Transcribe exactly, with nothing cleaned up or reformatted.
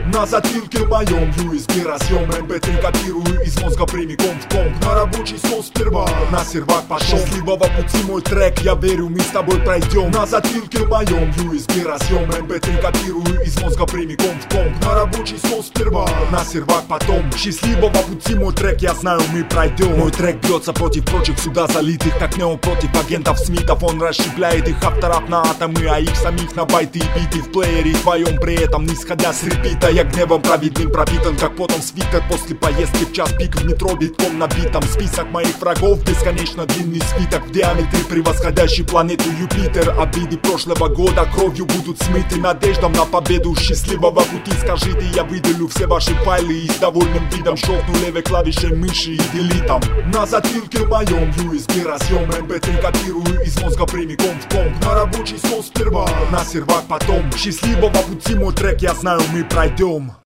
На затылке моем ю эс би разъем, эм пэ три копирую из мозга прямиком в комп. На рабочий стол сперва, на сервак пошел. Счастливого пути мой трек, я верю, мы с тобой пройдем. На затылке моем ю эс би разъем, эм пэ три копирую из мозга прямиком в комп. На рабочий стол сперва, на сервак потом. Счастливого пути мой трек, я знаю, мы пройдем. Мой трек бьется против прочих сюда залитых, как нео против агентов Смитов. Он расщепляет их авторов на атомы, а их самих на байты и биты. В плеере твоем при этом не сходя с репита. Я гневом праведным пропитан, как потом свитер. После поездки в час пик в метро битком набитом. Список моих врагов, бесконечно длинный свиток, в диаметре превосходящий планету Юпитер. Обиды прошлого года кровью будут смыты, надеждам на победу счастливого пути. Скажите, я выделю все ваши файлы и с довольным видом щелкну левой клавишей мыши и делитом. На затылке моем ю эс би разъем, эм пэ три копирую из мозга прямиком в комп. На рабочий стол сперва, на сервак потом. Счастливого пути мой трек, я знаю, мы пройдем.